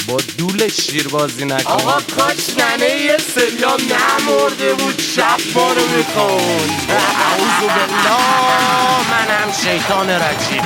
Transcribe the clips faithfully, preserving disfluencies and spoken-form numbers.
با دول شیر بازی نکن. آقا کاش ننه یه سریا نمرده بود شب ما رو میخون. اعوذ بالله، منم شیطان رجیم.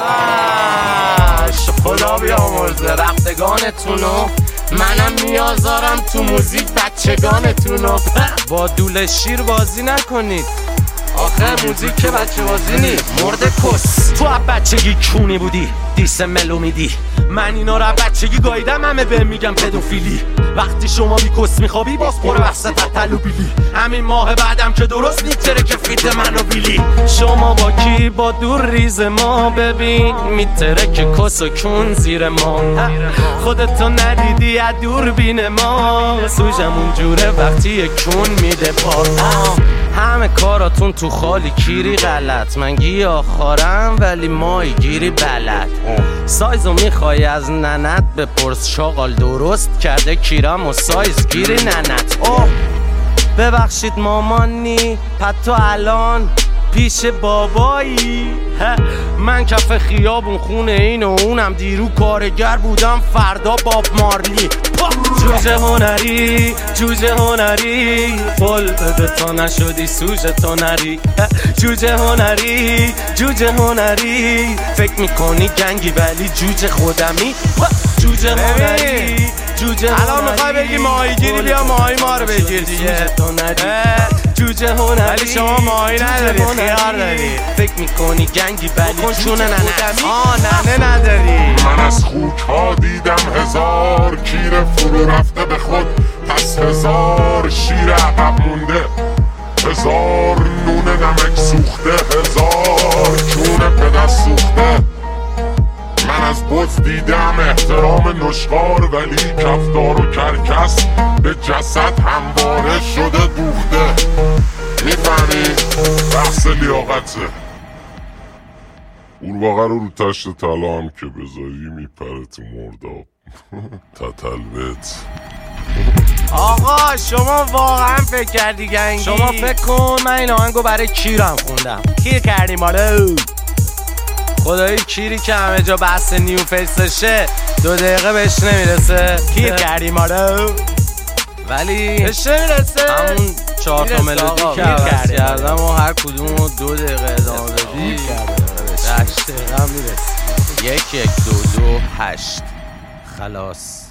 خدا بیامرزه رفتگانتونو، منم میازارم تو موزیک بچگانتونو. با دول شیر بازی نکنید. آخه موزیک که بچه بازی نیست، مرد کس. تو از بچگی کونی بودی دیس ملو میدی، من اینا رو از بچگی گاییدم، همه به میگم پدوفیلی. وقتی شما بی کس میخوابی باز پر وسط تلو بیلی، همین ماه بعدم که درست نیتره که فیت منو بیلی. شما با کی؟ با دور ریز ما، ببین میتره که کس و کون زیر ما. خودتو ندیدی از دور بین ما، سوژمون جوره وقتی کون میده پا. همه کاراتون تو خالی کیری غلط، من گیاه خارم ولی مای گیری بلد. سایزو میخوای از ننت بپرس، شاغال درست کرده کیرم و سایز گیری ننت. اوه ببخشید مامانی، پتو الان پیش بابایی. من کف خیابون خونه این و اونم، دیرو کارگر بودم فردا باب مارلی. جوجه هنری جوجه هنری، قول بده تا نشدی سوژه تا نری. جوجه هنری جوجه هنری، فکر میکنی گنگی ولی جوجه خودمی. جوجه هنری جوجه هنری، الان میخوای بگی ماهیگیری، بیا ماهی ما رو بگیر دیگه. جوجه هنری ولی شما ماهی نداری، خیار داری. فکر میکنی گنگی ولی جوجه ننه. آه ننه نداری. من از خوک ها دیدم هزار کیر فرو رفته به خود، پس هزار شیر عقب مونده، هزار نون نمک سوخته، هزار چون پدر سوخته. من از بز دیدم احترام نشخار، ولی کفتار و کرکس به جسد همواره شده دوخته. میفهمی؟ بحث لیاقته. قورباغه رو رو تشت طلا هم که بذاری میپره تو مرداب. تتلبت. آقا شما واقعا فکر کردی گنگی؟ شما فکر کن من این آهنگو برای کیرم خوندم. کیر کردی مالو؟ خدایی کیری که همه جا بحث نیو فیسشه دو دقیقه بهش نمیرسه. کیر کردی مالو؟ ولی بهش نمیرسه. همون چهار تا ملودی که عوض کردم و هر کدوم رو دو دقیقه ادامه بدی هشت دقیقه هم میرسه. یک یک دو دو هشت خلاص.